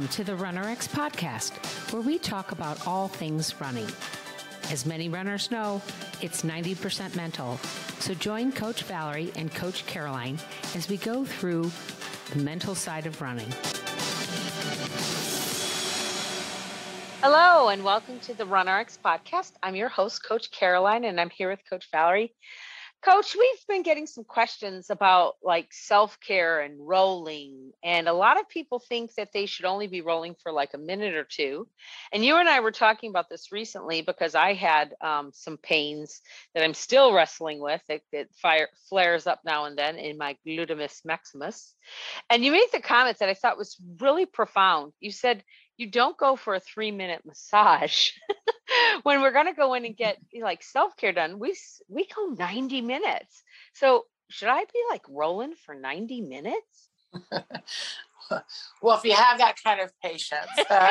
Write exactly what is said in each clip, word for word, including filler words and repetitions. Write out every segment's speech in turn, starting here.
to the RunnerX podcast, where we talk about all things running. As many runners know, it's ninety percent mental. So join Coach Valerie and Coach Caroline as we go through the mental side of running. Hello, and welcome to the RunnerX podcast. I'm your host, Coach Caroline, and I'm here with Coach Valerie. Coach, we've been getting some questions about like self-care and rolling, and a lot of people think that they should only be rolling for like a minute or two. And you and I were talking about this recently because I had um, some pains that I'm still wrestling with. It, it fire, flares up now and then in my gluteus maximus. And you made the comment that I thought was really profound. You said you don't go for a three-minute massage. When we're going to go in and get like self-care done, we we go ninety minutes. So should I be like rolling for ninety minutes? Well, if you have that kind of patience, uh,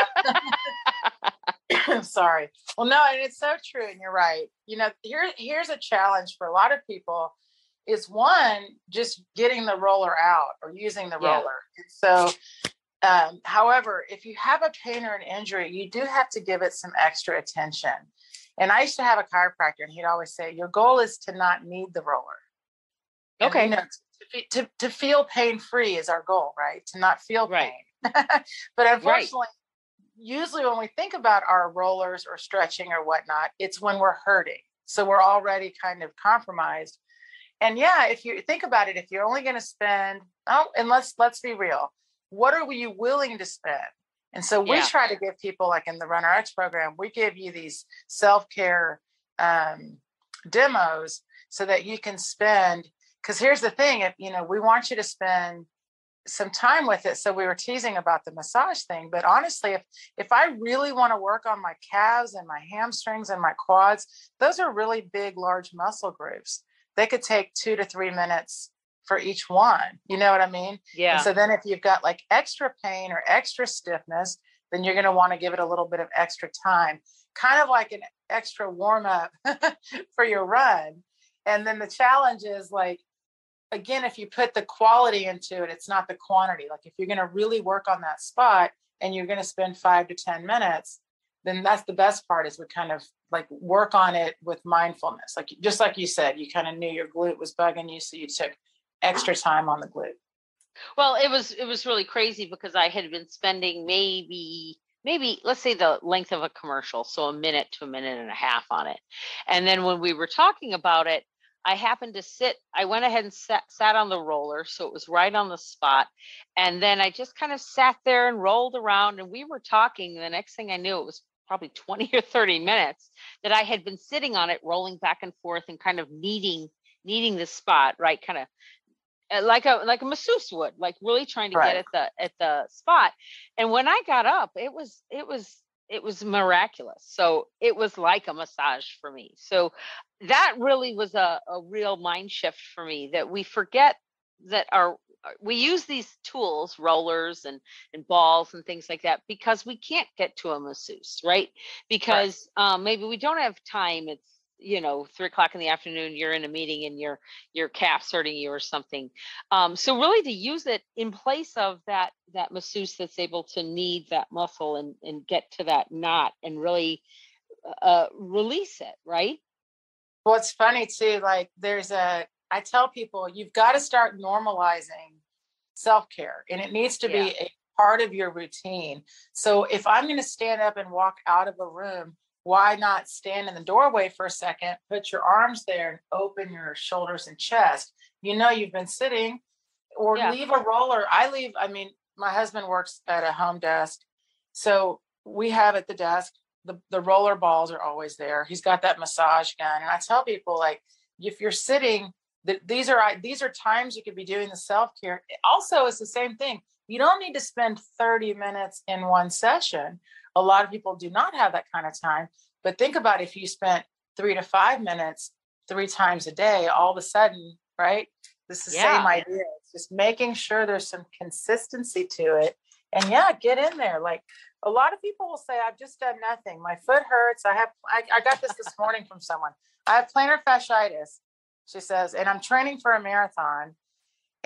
sorry. Well, no, and it's so true. And you're right. You know, here, here's a challenge for a lot of people is one, just getting the roller out or using the Yeah. roller. And so Um, however, if you have a pain or an injury, you do have to give it some extra attention. And I used to have a chiropractor, and he'd always say, your goal is to not need the roller. And, Okay. you know, to, to, to feel pain-free is our goal, right? To not feel Right. pain. But unfortunately, right. usually when we think about our rollers or stretching or whatnot, it's when we're hurting. So we're already kind of compromised. And yeah, if you think about it, if you're only going to spend, oh, and let's, let's be real. What are you willing to spend? And so we Yeah. try to give people, like in the RunnerX program, we give you these self-care um, demos so that you can spend, because here's the thing, if, you know, we want you to spend some time with it. So we were teasing about the massage thing, but honestly, if, if I really want to work on my calves and my hamstrings and my quads, those are really big, large muscle groups. They could take two to three minutes for each one, you know what I mean? Yeah. And so then if you've got like extra pain or extra stiffness, then you're going to want to give it a little bit of extra time, kind of like an extra warm up for your run. And then the challenge is like, again, if you put the quality into it, it's not the quantity. Like if you're going to really work on that spot and you're going to spend five to ten minutes, then that's the best part is we kind of like work on it with mindfulness. Like, just like you said, you kind of knew your glute was bugging you. So you took extra time on the glute. Well, it was it was really crazy because I had been spending maybe maybe let's say the length of a commercial, so a minute to a minute and a half on it. And then when we were talking about it, I happened to sit, I went ahead and sat, sat on the roller, so it was right on the spot. And then I just kind of sat there and rolled around, and we were talking. The next thing I knew, it was probably twenty or thirty minutes that I had been sitting on it, rolling back and forth and kind of kneading kneading the spot, right? Kind of like a like a masseuse would, like really trying to Right. get at the at the spot. And when I got up, it was it was it was miraculous. So it was like a massage for me. So that really was a, a real mind shift for me, that we forget that our we use these tools, rollers and and balls and things like that, because we can't get to a masseuse, right? Because right. Um, maybe we don't have time. It's you know, three o'clock in the afternoon, you're in a meeting and your your calf's hurting you or something. Um, so really to use it in place of that that masseuse that's able to knead that muscle and, and get to that knot and really uh, release it, right? Well, it's funny too, like there's a, I tell people, you've got to start normalizing self-care, and it needs to Yeah. be a part of your routine. So if I'm going to stand up and walk out of a room, why not stand in the doorway for a second, put your arms there and open your shoulders and chest? You know, you've been sitting, or Yeah. leave a roller. I leave, I mean, my husband works at a home desk. So we have at the desk, the, the roller balls are always there. He's got that massage gun. And I tell people, like, if you're sitting, that these are, these are times you could be doing the self-care. Also, it's the same thing. You don't need to spend thirty minutes in one session. A lot of people do not have that kind of time, but think about if you spent three to five minutes, three times a day, all of a sudden, right? This is the Yeah. same idea. It's just making sure there's some consistency to it. And yeah, get in there. Like a lot of people will say, I've just done nothing. My foot hurts. I have, I, I got this this morning from someone. I have plantar fasciitis, she says, and I'm training for a marathon.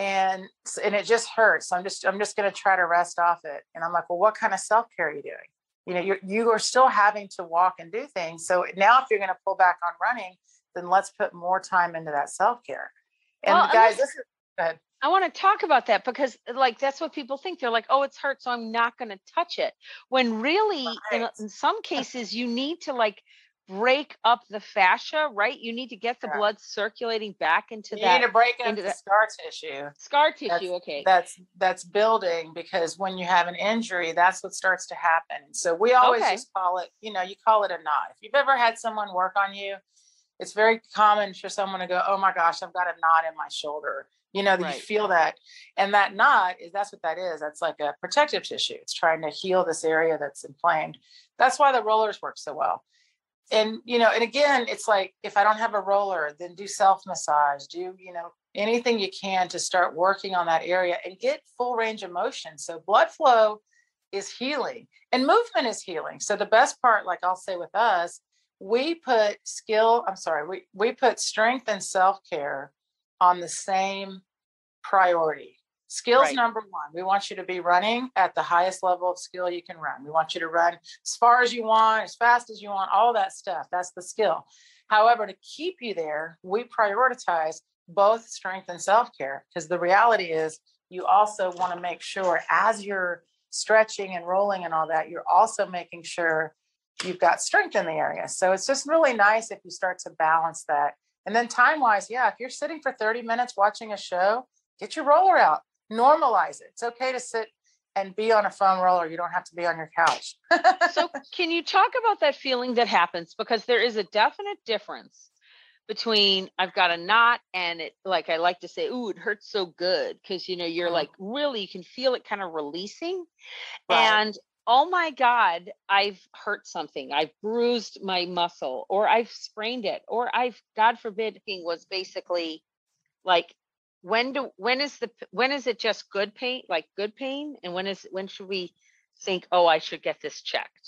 and and it just hurts. So I'm just I'm just going to try to rest off it. And I'm like, well, what kind of self-care are you doing? You know, you you are still having to walk and do things. So now if you're going to pull back on running, then let's put more time into that self-care. And Well, guys, unless- this is go ahead. I want to talk about that because like that's what people think. They're like, oh, it's hurt, so I'm not going to touch it. When really, in, Right. in some cases, you need to like break up the fascia, right? You need to get the Yeah. blood circulating back into You that need to break up into the that scar tissue. scar tissue. That's, okay. That's that's building, because when you have an injury, that's what starts to happen. So we always Okay. just call it, you know, you call it a knot. If you've ever had someone work on you, it's very common for someone to go, oh my gosh, I've got a knot in my shoulder. You know, that Right. you feel that. And that knot is, that's what that is. That's like a protective tissue. It's trying to heal this area that's inflamed. That's why the rollers work so well. And, you know, and again, it's like, if I don't have a roller, then do self massage, do, you know, anything you can to start working on that area and get full range of motion. So blood flow is healing and movement is healing. So the best part, like I'll say with us, we put skill, I'm sorry, we, we put strength and self-care on the same priority. Skills Right. number one, we want you to be running at the highest level of skill you can run. We want you to run as far as you want, as fast as you want, all that stuff. That's the skill. However, to keep you there, we prioritize both strength and self-care, because the reality is you also want to make sure as you're stretching and rolling and all that, you're also making sure you've got strength in the area. So it's just really nice if you start to balance that. And then time-wise, yeah, if you're sitting for thirty minutes watching a show, get your roller out. Normalize it. It's okay to sit and be on a foam roller. You don't have to be on your couch. So can you talk about that feeling that happens? Because there is a definite difference between I've got a knot and it, like I like to say, ooh, it hurts so good. Cause you know, you're Mhm. like, really, you can feel it kind of releasing. Right. And oh my God, I've hurt something. I've bruised my muscle or I've sprained it or I've, God forbid, was basically like, when do when is the when is it just good pain, like good pain, and when is when should we think, oh, I should get this checked?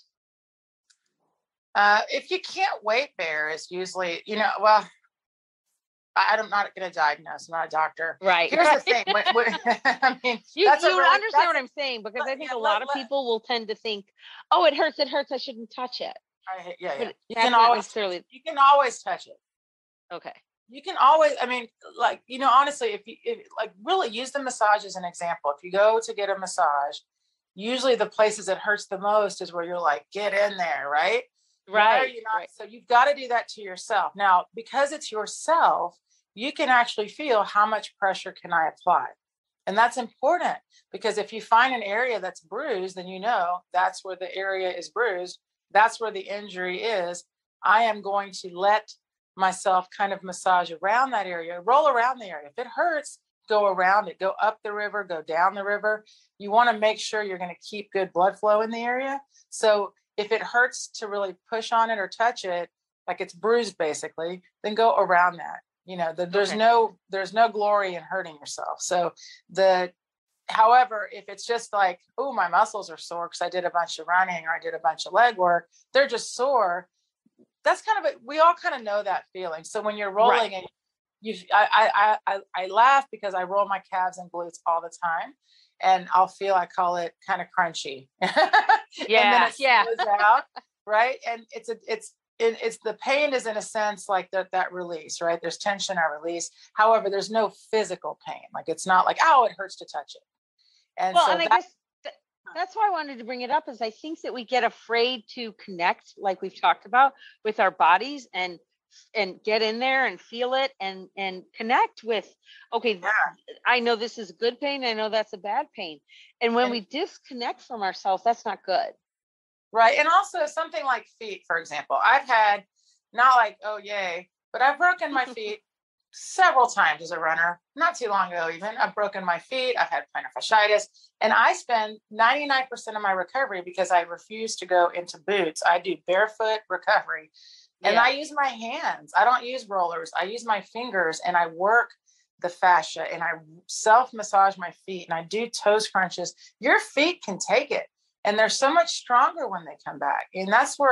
Uh, if you can't weight bear, is usually, you know, well, I, I'm not going to diagnose. I'm not a doctor. Right. Here's the thing. When, when, I mean, You, that's a you really- understand what that's- I'm saying, because I think yeah, a lot let- of let- people will tend to think, oh, it hurts, it hurts, I shouldn't touch it. I, yeah, yeah. But You that's can not always necessarily you can always touch it. okay. You can always, I mean, like, you know, honestly, if you if, like really use the massage as an example. If you go to get a massage, usually the places it hurts the most is where you're like, get in there, right? Why are Right. you not? right. So you've got to do that to yourself. Now, because it's yourself, you can actually feel how much pressure can I apply. And that's important, because if you find an area that's bruised, then you know that's where the area is bruised. That's where the injury is. I am going to let myself kind of massage around that area, roll around the area. If it hurts, go around it, go up the river, go down the river. You want to make sure you're going to keep good blood flow in the area. So if it hurts to really push on it or touch it, like it's bruised basically, then go around that. You know, the, there's Okay. no there's no glory in hurting yourself. So the however, if it's just like, oh, my muscles are sore because I did a bunch of running or I did a bunch of leg work, they're just sore. That's kind of a, we all kind of know that feeling. So when you're rolling Right. and you, I, I, I, I laugh because I roll my calves and glutes all the time, and I'll feel, I call it kind of crunchy. and then Yeah, it yeah. slows out, right? And it's a, it's, it, it's the pain is in a sense like that, that release, right? There's tension or release. However, there's no physical pain. Like it's not like, oh, it hurts to touch it. And Well, so and I that, guess th- that's why I wanted to bring it up, is I think that we get afraid to connect, like we've talked about, with our bodies and and get in there and feel it and and connect with, okay, yeah. I know this is good pain, I know that's a bad pain. And when And- we disconnect from ourselves, that's not good. Right. And also something like feet, for example. I've had, not like, oh, yay, but I've broken my feet several times as a runner, not too long ago even. I've broken my feet. I've had plantar fasciitis. And I spend ninety-nine percent of my recovery, because I refuse to go into boots. I do barefoot recovery. And Yeah. I use my hands. I don't use rollers. I use my fingers, and I work the fascia, and I self massage my feet, and I do toe crunches. Your feet can take it. And they're so much stronger when they come back. And that's where,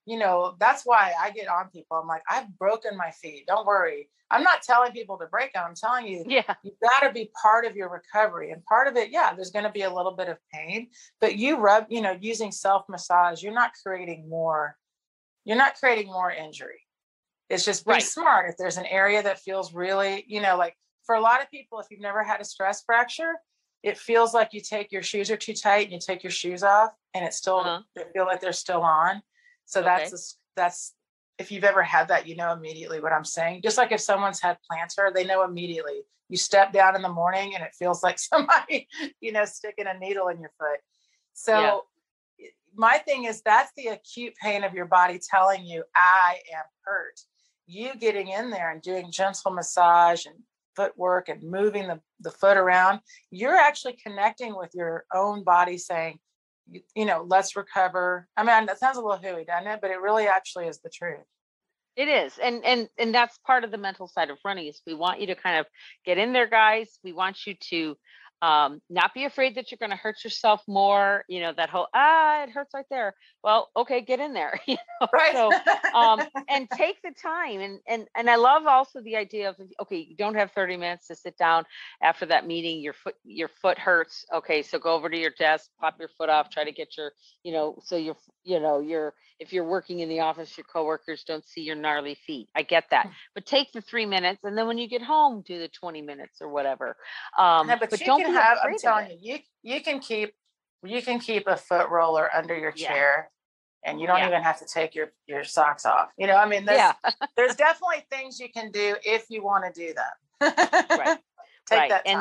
you know, that's why I get on people. I'm like, I've broken my feet. Don't worry. I'm not telling people to break them. I'm telling you, Yeah. you've got to be part of your recovery. And part of it, yeah, there's going to be a little bit of pain, but you rub, you know, using self-massage, you're not creating more, you're not creating more injury. It's just be Right. smart. If there's an area that feels really, you know, like for a lot of people, if you've never had a stress fracture, it feels like you take your shoes are too tight and you take your shoes off and it's still, Uh-huh. they feel like they're still on. So Okay. that's, a, that's, if you've ever had that, you know immediately what I'm saying. Just like if someone's had plantar, they know immediately. You step down in the morning and it feels like somebody, you know, sticking a needle in your foot. So yeah. My thing is that's the acute pain of your body telling you, I am hurt. You getting in there and doing gentle massage and footwork and moving the, the foot around, you're actually connecting with your own body saying, you, you know, let's recover. I mean, that sounds a little hooey, doesn't it? But it really actually is the truth. It is. And and and that's part of the mental side of running is we want you to kind of get in there, guys. We want you to um, not be afraid that you're going to hurt yourself more. You know, that whole, ah, it hurts right there. Well, okay, get in there. You know? Right. So, um, and take the time. And, and, and I love also the idea of, okay, you don't have thirty minutes to sit down after that meeting. Your foot, your foot hurts. Okay. So go over to your desk, pop your foot off, try to get your, you know, so you're, you know, you're, if you're working in the office, your coworkers don't see your gnarly feet. I get that, but take the three minutes. And then when you get home, do the twenty minutes or whatever. Um, No, but, but you don't can be have, afraid I'm of telling it. you, you, you can keep, you can keep a foot roller under your Yeah. chair and you don't Yeah. even have to take your, your socks off. You know, I mean, there's, Yeah. there's definitely things you can do if you want to do them. Right. Take Right. that And time.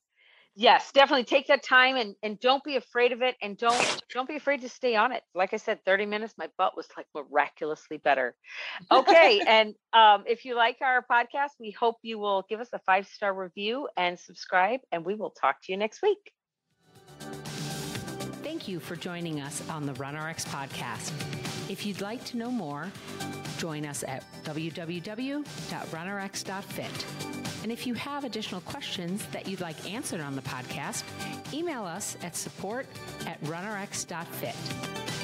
yes, definitely take that time and, and don't be afraid of it. And don't, don't be afraid to stay on it. Like I said, thirty minutes, my butt was like miraculously better. Okay. And um, if you like our podcast, we hope you will give us a five-star review and subscribe, and we will talk to you next week. Thank you for joining us on the RunRx podcast. If you'd like to know more, join us at w w w dot run r x dot fit. And if you have additional questions that you'd like answered on the podcast, email us at support at run r x dot fit.